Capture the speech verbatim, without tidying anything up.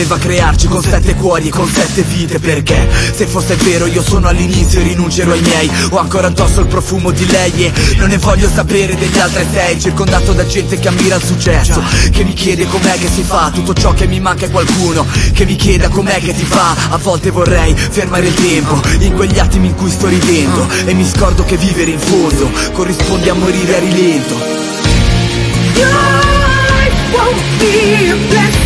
Va a crearci con sette cuori e con sette vite, perché se fosse vero io sono all'inizio e rinuncerò ai miei. Ho ancora addosso il profumo di lei e non ne voglio sapere degli altri sei. Circondato da gente che ammira il successo, che mi chiede com'è che si fa. Tutto ciò che mi manca è qualcuno che mi chieda com'è che ti fa. A volte vorrei fermare il tempo in quegli attimi in cui sto ridendo e mi scordo che vivere in fondo corrisponde a morire a rilento. Your life won't be a blessing.